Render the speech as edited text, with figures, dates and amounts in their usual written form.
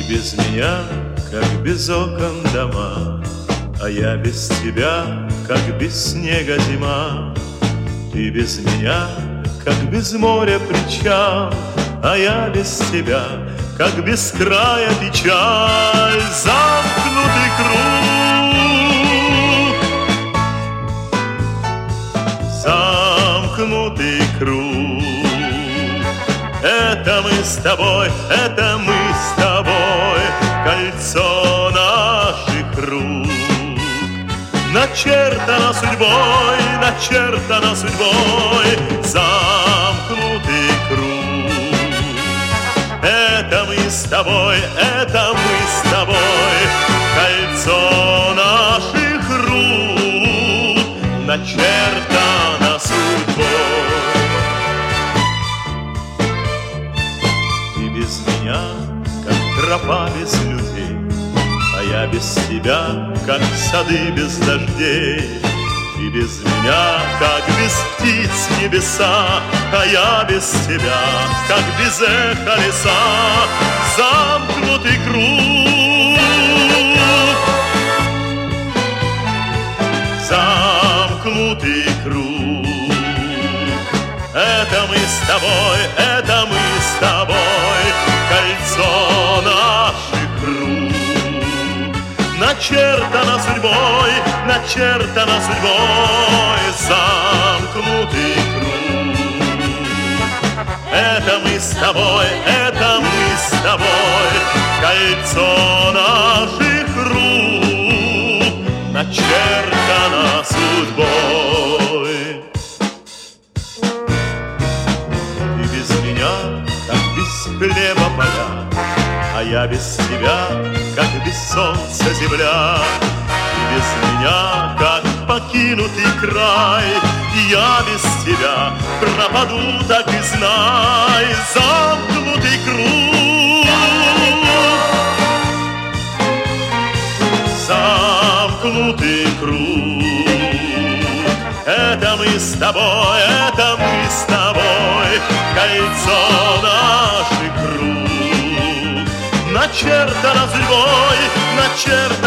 без меня, как без окон дома, а я без тебя, как без снега зима. Ты без меня, как без моря причал, а я без тебя, как без края печаль. Замкнутый круг, замкнутый круг. Это мы с тобой, это мы с тобой, кольцо наших рук. Начертано судьбой, начертано судьбой, замкнутый круг. Это мы с тобой, это мы с тобой, кольцо наших рук, начертано судьбой. Ты без меня, как тропа без людей, а я без тебя, как сады без дождей. Ты без меня, как без птиц небеса, а я без тебя, как без эха леса. Замкнутый круг, замкнутый круг. Это мы с тобой, это мы с тобой, кольцо наших рук. Начертано судьбой, начертано судьбой, замкнутый круг. Это мы с тобой, это мы с тобой, кольцо наших рук, начертано судьбой. Ты без меня, как без хлеба поля, а я без тебя, как без солнца земля. Ты без меня, как покинутый край, и я без тебя пропаду, так и знай. Замкнутый круг, замкнутый круг. Это мы с тобой, это мы с тобой, кольцо наших рук. Начертано судьбой, начертано